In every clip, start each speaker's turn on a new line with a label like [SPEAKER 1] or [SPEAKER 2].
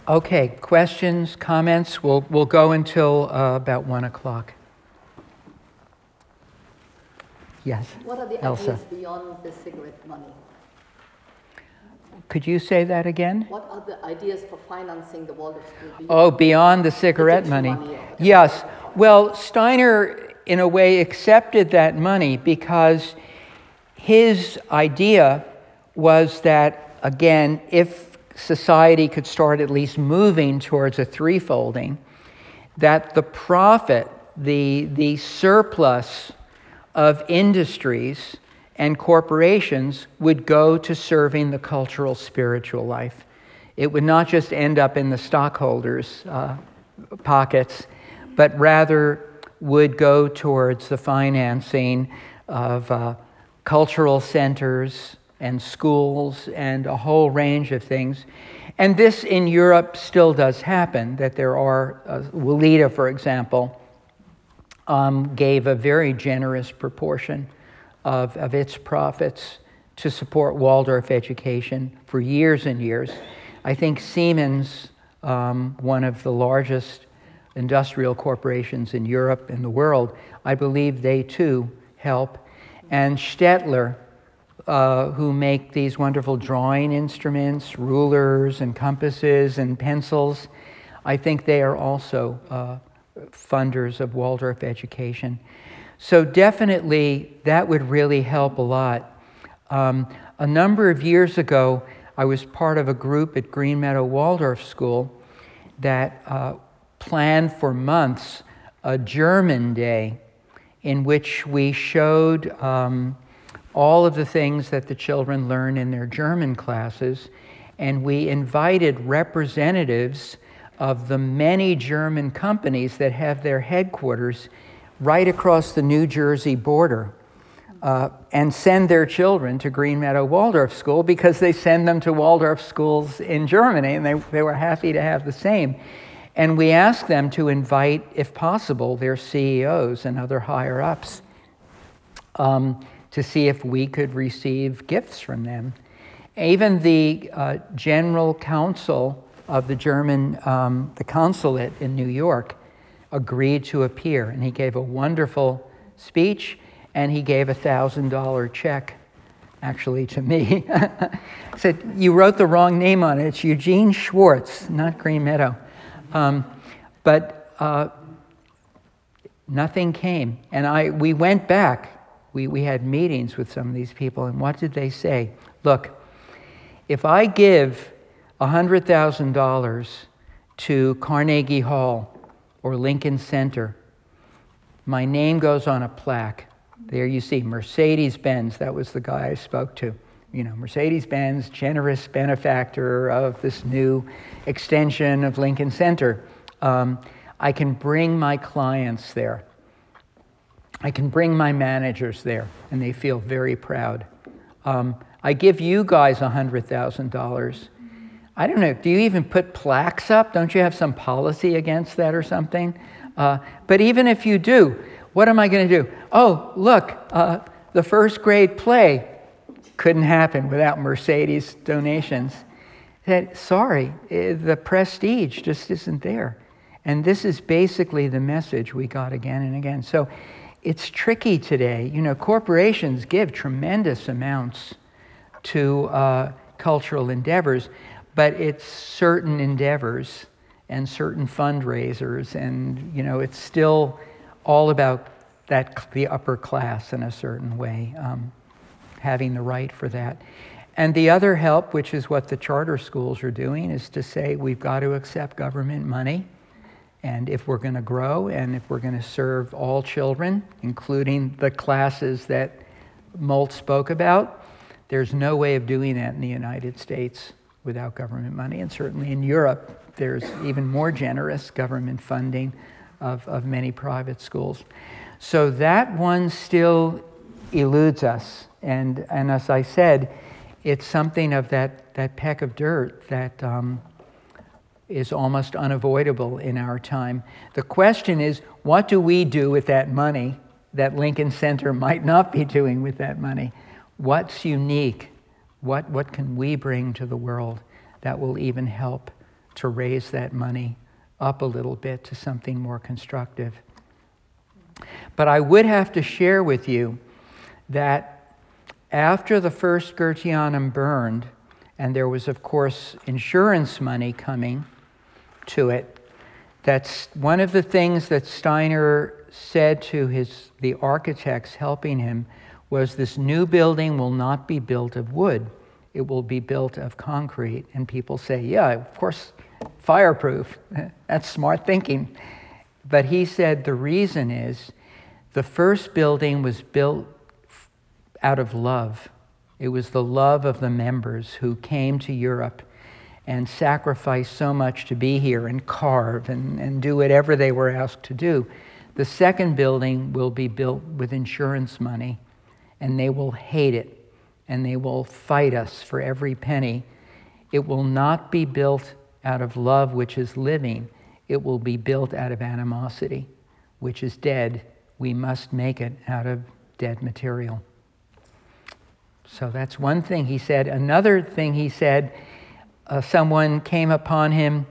[SPEAKER 1] Okay, questions, comments? We'll go until about 1 o'clock. Yes,
[SPEAKER 2] What are the
[SPEAKER 1] Elsa.
[SPEAKER 2] ideas beyond the cigarette money?
[SPEAKER 1] Could you say that again?
[SPEAKER 2] What are the ideas for financing the Waldorf School?
[SPEAKER 1] Beyond the cigarette money.
[SPEAKER 2] or whatever.
[SPEAKER 1] Yes. Well, Steiner, in a way, accepted that money because his idea was that, again, if society could start at least moving towards a threefolding, that the profit, the surplus of industries and corporations would go to serving the cultural spiritual life. It would not just end up in the stockholders' pockets, but rather would go towards the financing of cultural centers and schools and a whole range of things. And this in Europe still does happen, that there are, Walida, for example, gave a very generous proportion of its profits to support Waldorf education for years and years. I think Siemens, one of the largest industrial corporations in Europe and the world, I believe they too help. And Stettler, who make these wonderful drawing instruments, rulers and compasses and pencils, I think they are also funders of Waldorf education. So definitely that would really help a lot. A number of years ago, I was part of a group at Green Meadow Waldorf School that planned for months a German day in which we showed all of the things that the children learn in their German classes, and we invited representatives of the many German companies that have their headquarters right across the New Jersey border, and send their children to Green Meadow Waldorf School because they send them to Waldorf schools in Germany, and they were happy to have the same. And we asked them to invite, if possible, their CEOs and other higher-ups to see if we could receive gifts from them. Even the general counsel of the German, the consulate in New York, agreed to appear, and he gave a wonderful speech, and he gave a $1,000 check, actually, to me. Said, "You wrote the wrong name on it. It's Eugene Schwartz, not Green Meadow." But nothing came, and we went back. We had meetings with some of these people, and what did they say? Look, if I give $100,000 to Carnegie Hall or Lincoln Center, my name goes on a plaque. There you see Mercedes-Benz, that was the guy I spoke to. You know, Mercedes-Benz, generous benefactor of this new extension of Lincoln Center. I can bring my clients there. I can bring my managers there, and they feel very proud. I give you guys $100,000. I don't know, do you even put plaques up? Don't you have some policy against that or something? But even if you do, what am I going to do? Oh, look, the first grade play couldn't happen without Mercedes donations. Sorry, the prestige just isn't there. And this is basically the message we got again and again. So it's tricky today. You know, corporations give tremendous amounts to cultural endeavors, but it's certain endeavors and certain fundraisers, and you know, it's still all about the upper class in a certain way, having the right for that. And the other help, which is what the charter schools are doing, is to say we've got to accept government money, and if we're going to grow and if we're going to serve all children, including the classes that Molt spoke about, there's no way of doing that in the United States without government money. And certainly in Europe, there's even more generous government funding of many private schools. So that one still eludes us. And as I said, it's something of that peck of dirt that is almost unavoidable in our time. The question is, what do we do with that money that Lincoln Center might not be doing with that money? What's unique? What can we bring to the world that will even help to raise that money up a little bit to something more constructive. But I would have to share with you that after the first Goetheanum burned, and there was, of course, insurance money coming to it, that's one of the things that Steiner said to the architects helping him was, this new building will not be built of wood. It will be built of concrete. And people say, yeah, of course, fireproof. That's smart thinking. But he said the reason is the first building was built out of love. It was the love of the members who came to Europe and sacrificed so much to be here and carve and do whatever they were asked to do. The second building will be built with insurance money, and they will hate it, and they will fight us for every penny. It will not be built out of love, which is living. It will be built out of animosity, which is dead. We must make it out of dead material. So that's one thing he said. Another thing he said, someone came upon him,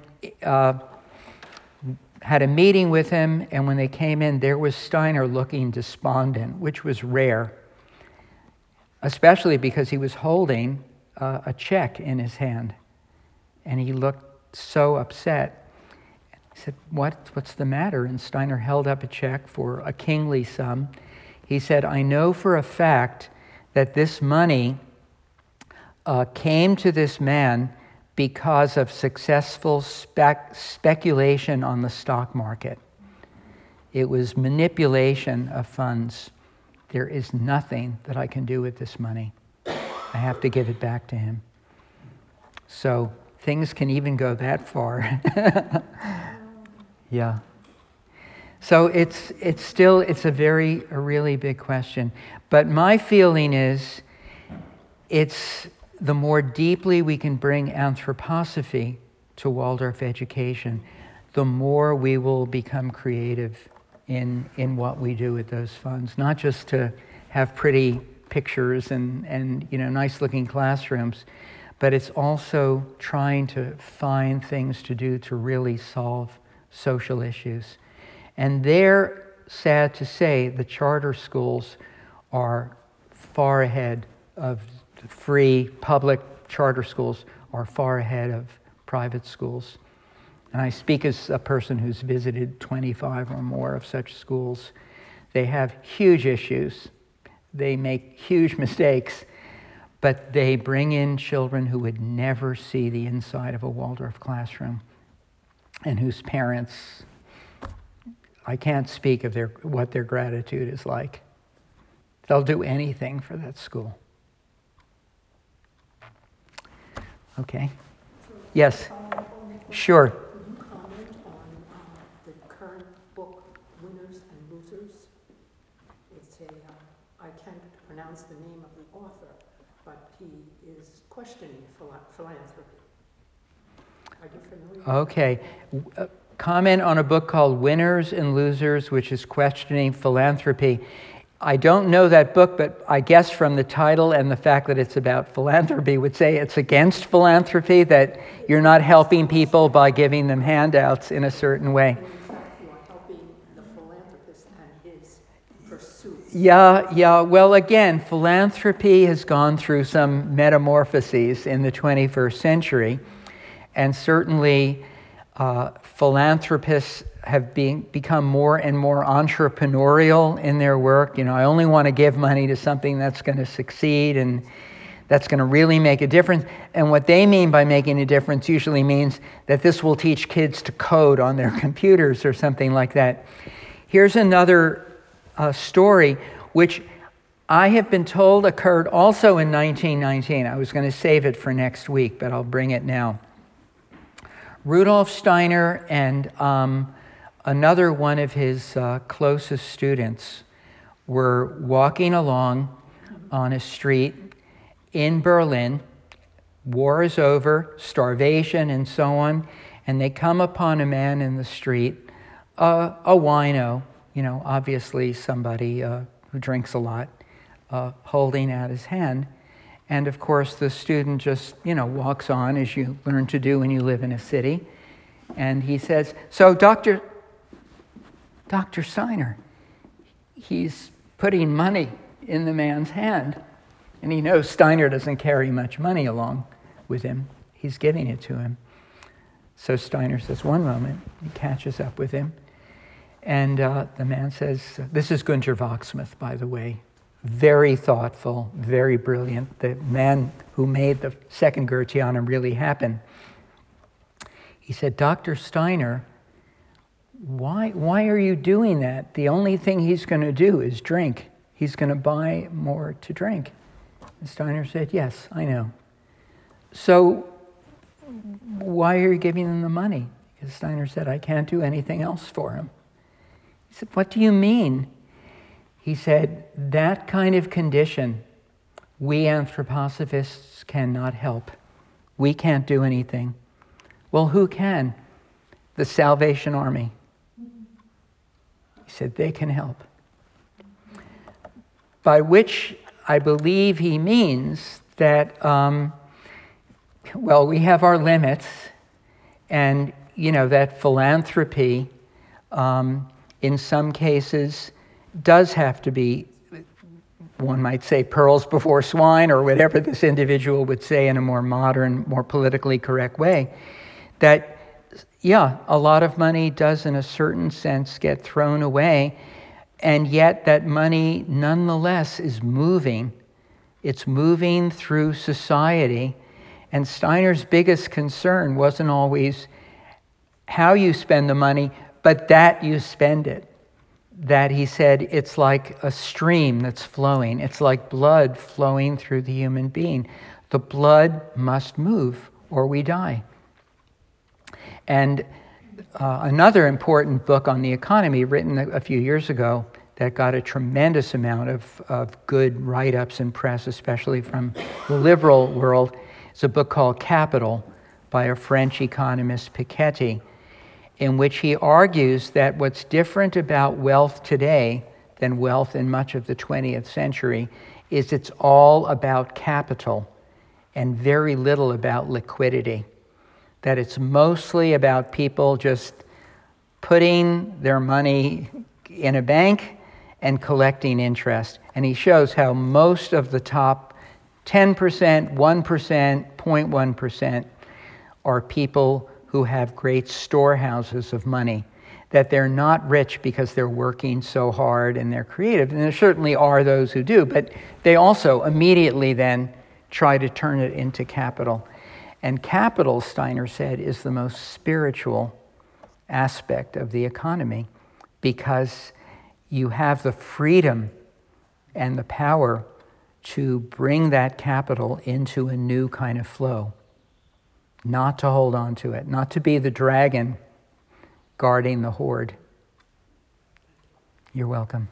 [SPEAKER 1] had a meeting with him, and when they came in, there was Steiner looking despondent, which was rare, especially because he was holding a check in his hand, and he looked so upset. He said, what's the matter? And Steiner held up a check for a kingly sum. He said, I know for a fact that this money came to this man because of successful speculation on the stock market. It was manipulation of funds. There is nothing that I can do with this money. I have to give it back to him. So things can even go that far. Yeah. So it's a really big question. But my feeling is, it's the more deeply we can bring anthroposophy to Waldorf education, the more we will become creative in what we do with those funds. Not just to have pretty pictures and nice looking classrooms, but it's also trying to find things to do to really solve social issues. And they're, sad to say, the charter schools are far ahead of free public charter schools, are far ahead of private schools. And I speak as a person who's visited 25 or more of such schools. They have huge issues. They make huge mistakes, but they bring in children who would never see the inside of a Waldorf classroom and whose parents, I can't speak of what their gratitude is like. They'll do anything for that school. Okay. Yes. Sure.
[SPEAKER 3] Could you comment on the current book, Winners and Losers? It's I can't pronounce the name of the author, but he is questioning philanthropy. Are you familiar?
[SPEAKER 1] Okay. Comment on a book called Winners and Losers, which is questioning philanthropy. I don't know that book, but I guess from the title and the fact that it's about philanthropy would say it's against philanthropy, that you're not helping people by giving them handouts in a certain way.
[SPEAKER 3] In fact, you are helping the philanthropist and his pursuits.
[SPEAKER 1] Yeah. Well, again, philanthropy has gone through some metamorphoses in the 21st century, and certainly philanthropists have become more and more entrepreneurial in their work. I only want to give money to something that's going to succeed and that's going to really make a difference. And what they mean by making a difference usually means that this will teach kids to code on their computers or something like that. Here's another story, which I have been told occurred also in 1919. I was going to save it for next week, but I'll bring it now. Rudolf Steiner and another one of his closest students were walking along on a street in Berlin. War is over, starvation and so on, and they come upon a man in the street, a wino, obviously somebody who drinks a lot, holding out his hand. And of course, the student just, walks on, as you learn to do when you live in a city. And he says, so Dr. Steiner, he's putting money in the man's hand. And he knows Steiner doesn't carry much money along with him. He's giving it to him. So Steiner says, one moment. He catches up with him. And the man says, this is Günter Wachsmuth, by the way. Very thoughtful, very brilliant. The man who made the second Goetheanum really happen. He said, Dr. Steiner, why are you doing that? The only thing he's going to do is drink. He's going to buy more to drink. And Steiner said, yes, I know. So why are you giving him the money? Because Steiner said, I can't do anything else for him. He said, what do you mean? He said, that kind of condition, we anthroposophists cannot help. We can't do anything. Well, who can? The Salvation Army. He said, they can help. By which I believe he means that, we have our limits, and, that philanthropy, in some cases, does have to be, one might say, pearls before swine, or whatever this individual would say in a more modern, more politically correct way, that, a lot of money does in a certain sense get thrown away, and yet that money nonetheless is moving. It's moving through society, and Steiner's biggest concern wasn't always how you spend the money, but that you spend it. That he said it's like a stream that's flowing. It's like blood flowing through the human being. The blood must move or we die. And another important book on the economy written a few years ago that got a tremendous amount of good write-ups and press, especially from the liberal world, is a book called Capital by a French economist, Piketty, in which he argues that what's different about wealth today than wealth in much of the 20th century is it's all about capital and very little about liquidity. That it's mostly about people just putting their money in a bank and collecting interest. And he shows how most of the top 10%, 1%, 0.1% are people who have great storehouses of money, that they're not rich because they're working so hard and they're creative. And there certainly are those who do, but they also immediately then try to turn it into capital. And capital, Steiner said, is the most spiritual aspect of the economy because you have the freedom and the power to bring that capital into a new kind of flow. Not to hold on to it, not to be the dragon guarding the hoard. You're welcome.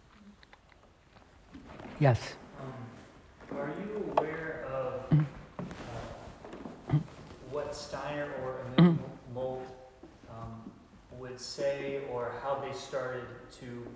[SPEAKER 1] Yes?
[SPEAKER 4] Are you aware of what Steiner or Emil Molt would say, or how they started to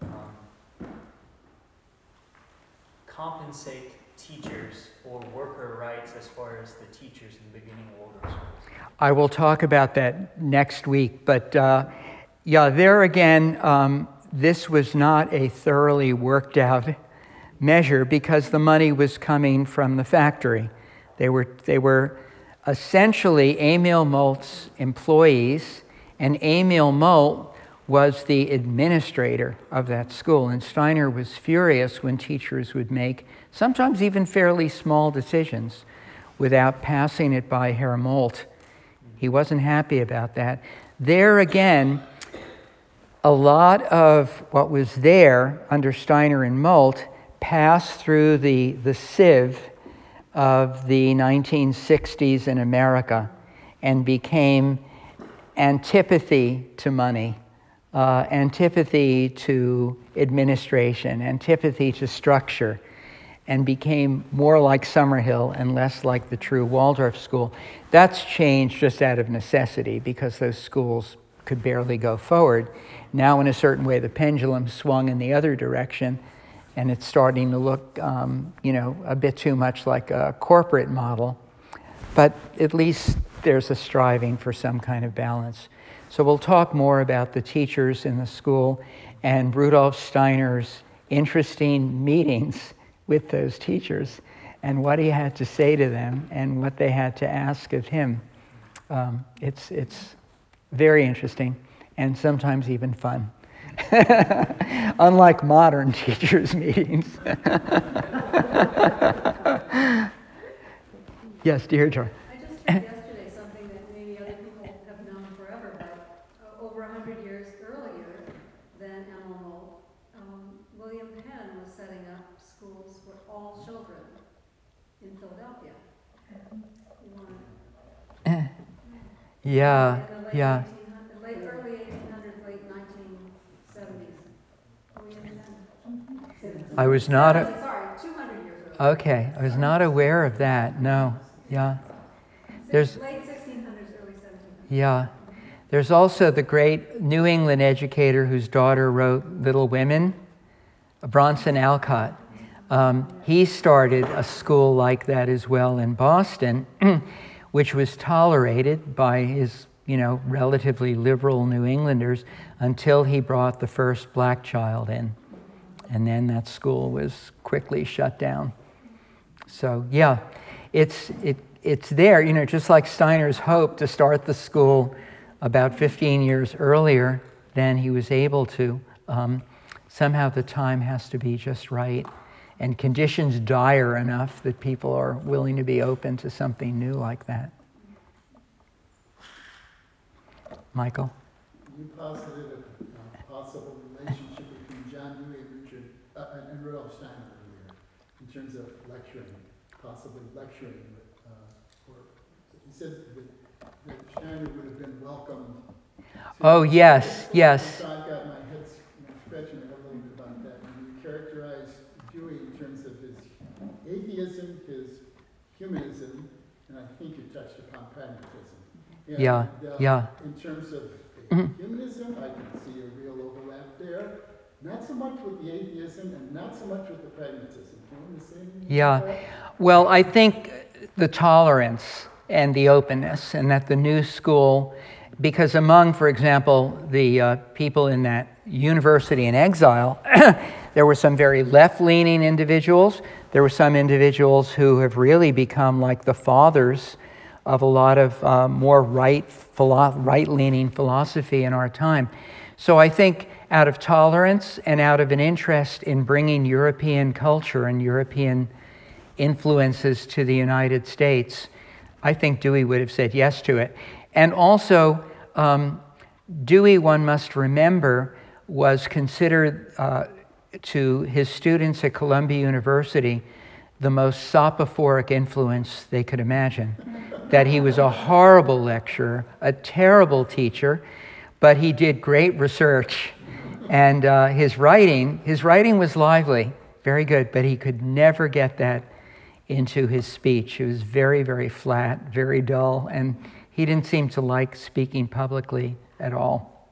[SPEAKER 4] compensate teachers or worker rights as far as the teachers in the beginning of World War II?
[SPEAKER 1] I will talk about that next week, but there again, this was not a thoroughly worked out measure because the money was coming from the factory. They were essentially Emil Molt's employees, and Emil Molt was the administrator of that school. And Steiner was furious when teachers would make sometimes even fairly small decisions without passing it by Herr Molt. He wasn't happy about that. There again, a lot of what was there under Steiner and Molt passed through the sieve of the 1960s in America and became antipathy to money, antipathy to administration, antipathy to structure, and became more like Summerhill and less like the true Waldorf school. That's changed just out of necessity because those schools could barely go forward. Now, in a certain way, the pendulum swung in the other direction, and it's starting to look, a bit too much like a corporate model. But at least there's a striving for some kind of balance. So we'll talk more about the teachers in the school and Rudolf Steiner's interesting meetings with those teachers and what he had to say to them and what they had to ask of him. It's very interesting and sometimes even fun. Unlike modern teachers' meetings. Yes, Deirdre.
[SPEAKER 5] I just heard yesterday something that maybe other people have known forever, but over 100 years earlier than Emma Moult, William Penn was setting up schools for all children in Philadelphia. You want
[SPEAKER 1] Yeah,
[SPEAKER 5] in the late
[SPEAKER 1] yeah.
[SPEAKER 5] 1800s, early 1800s, late 1970s. William Penn.
[SPEAKER 1] I was not.
[SPEAKER 5] Sorry, 200 years earlier.
[SPEAKER 1] Okay, I was not aware of that. No, yeah. There's
[SPEAKER 5] Late 1600s, early 1700s.
[SPEAKER 1] Yeah. There's also the great New England educator whose daughter wrote Little Women, Bronson Alcott. He started a school like that as well in Boston, which was tolerated by his, relatively liberal New Englanders until he brought the first black child in. And then that school was quickly shut down. So, yeah, it's there, just like Steiner's hope to start the school about 15 years earlier than he was able to. Somehow the time has to be just right and conditions dire enough that people are willing to be open to something new like that. Michael?
[SPEAKER 6] You posited a possible relationship between John Dewey and Rudolf Steiner earlier in terms of lecturing, possibly lecturing. Or he said that Steiner would have been welcomed.
[SPEAKER 1] Oh, yes, yes.
[SPEAKER 6] So I got my head scratching a little bit about that. And you characterize Dewey in terms of his atheism, his humanism, and I think you touched upon pragmatism. And,
[SPEAKER 1] Yeah.
[SPEAKER 6] In terms of humanism, I can see a real overlap there. Not so much with the atheism and not so much with the pragmatism. Do you want to say anything about that?
[SPEAKER 1] Well, I think the tolerance and the openness, and that the new school, because among, for example, the people in that university in exile, there were some very left-leaning individuals. There were some individuals who have really become like the fathers of a lot of more right-leaning philosophy in our time. So I think out of tolerance and out of an interest in bringing European culture and European influences to the United States, I think Dewey would have said yes to it. And also, Dewey, one must remember, was considered to his students at Columbia University the most sopophoric influence they could imagine. That he was a horrible lecturer, a terrible teacher, but he did great research. And his writing was lively, very good, but he could never get that into his speech. It was very, very flat, very dull, and he didn't seem to like speaking publicly at all.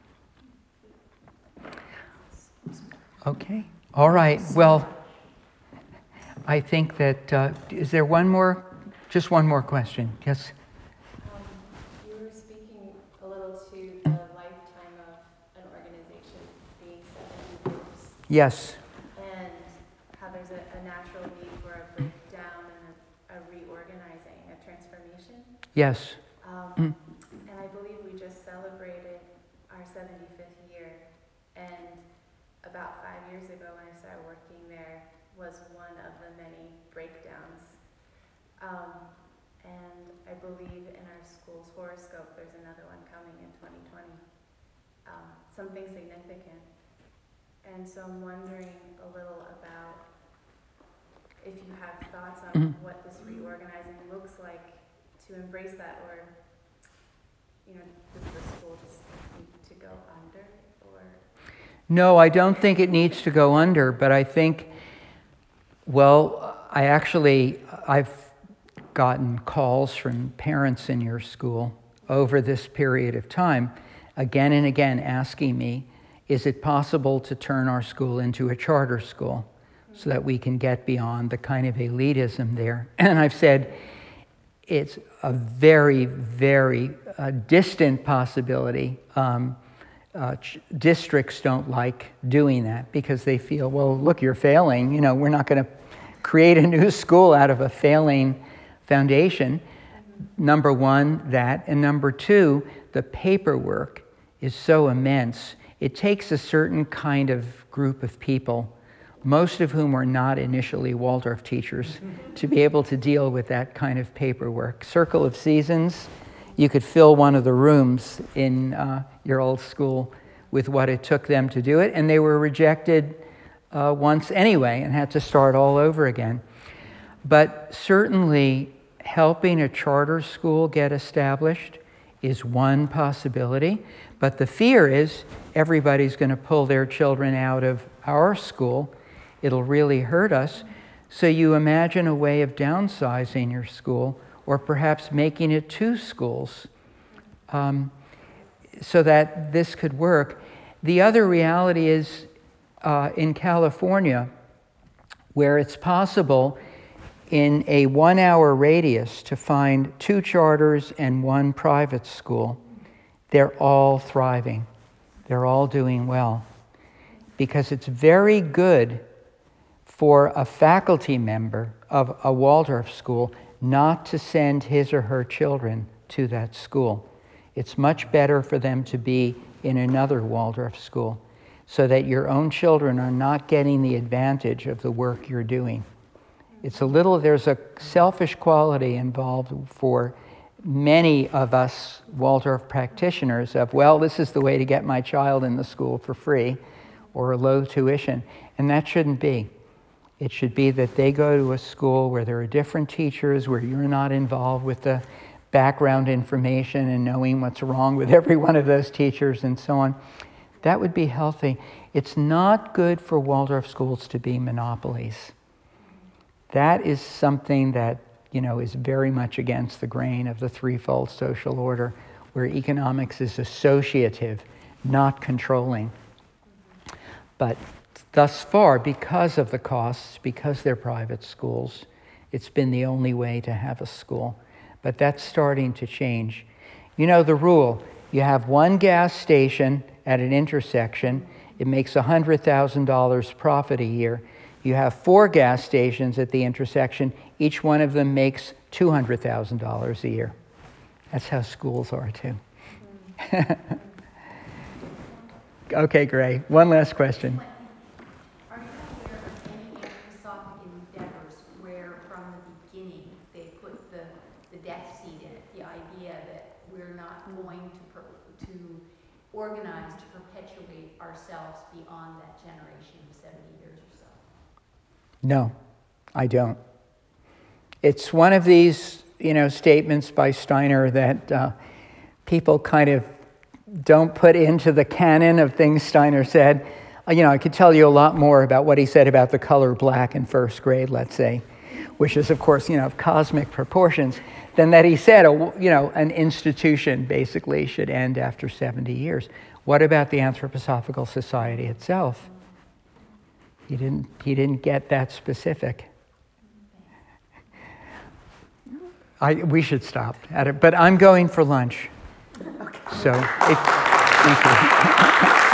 [SPEAKER 1] Okay, all right, well, I think that, is there just one more question? Yes?
[SPEAKER 7] You were speaking a little to the lifetime of an organization being 70 years.
[SPEAKER 1] Yes.
[SPEAKER 7] And how there's a natural need for a breakdown and a reorganizing, a transformation.
[SPEAKER 1] Yes.
[SPEAKER 7] And I believe we just celebrated our 75th year. And about 5 years ago when I started working there was one of the many breakdowns. And I believe in our school's horoscope there's another one coming in 2020. Something significant. And so I'm wondering a little about if you have thoughts on what this reorganizing looks like to embrace that, or, does the school just need to go under, or?
[SPEAKER 1] No, I don't think it needs to go under, but I think, I've gotten calls from parents in your school over this period of time, again and again asking me, is it possible to turn our school into a charter school? so that we can get beyond the kind of elitism there. And I've said it's a very, very distant possibility. Districts don't like doing that because they feel, well, look, you're failing. You know, we're not going to create a new school out of a failing foundation. Number one, that. And number two, the paperwork is so immense. It takes a certain kind of group of people, most of whom are not initially Waldorf teachers, to be able to deal with that kind of paperwork. Circle of Seasons, you could fill one of the rooms in your old school with what it took them to do it, and they were rejected once anyway and had to start all over again. But certainly helping a charter school get established is one possibility, but the fear is everybody's going to pull their children out of our school. It'll really hurt us. So you imagine a way of downsizing your school, or perhaps making it 2 schools, so that this could work. The other reality is in California, where it's possible in a 1-hour radius to find 2 charters and 1 private school, they're all thriving. They're all doing well. Because it's very good for a faculty member of a Waldorf school not to send his or her children to that school. It's much better for them to be in another Waldorf school so that your own children are not getting the advantage of the work you're doing. There's a selfish quality involved for many of us Waldorf practitioners of, well, this is the way to get my child in the school for free or low tuition. And that shouldn't be. It should be that they go to a school where there are different teachers, where you're not involved with the background information and knowing what's wrong with every one of those teachers and so on. That would be healthy. It's not good for Waldorf schools to be monopolies. That is something that, is very much against the grain of the threefold social order, where economics is associative, not controlling. But thus far, because of the costs, because they're private schools, it's been the only way to have a school. But that's starting to change. You know the rule. You have 1 gas station at an intersection. It makes $100,000 profit a year. You have 4 gas stations at the intersection. Each one of them makes $200,000 a year. That's how schools are, too. Okay, Gray. One last question.
[SPEAKER 8] Are you aware of any anthroposophic endeavors where, from the beginning, they put the death seed in it, the idea that we're not going to organize to perpetuate ourselves beyond that generation of 70 years or so?
[SPEAKER 1] No, I don't. It's one of these, statements by Steiner that people kind of don't put into the canon of things Steiner said. I could tell you a lot more about what he said about the color black in first grade, let's say, which is, of course, of cosmic proportions, than that he said, an institution basically should end after 70 years. What about the Anthroposophical Society itself? He didn't get that specific. We should stop at it, but I'm going for lunch. Okay. So, thank you.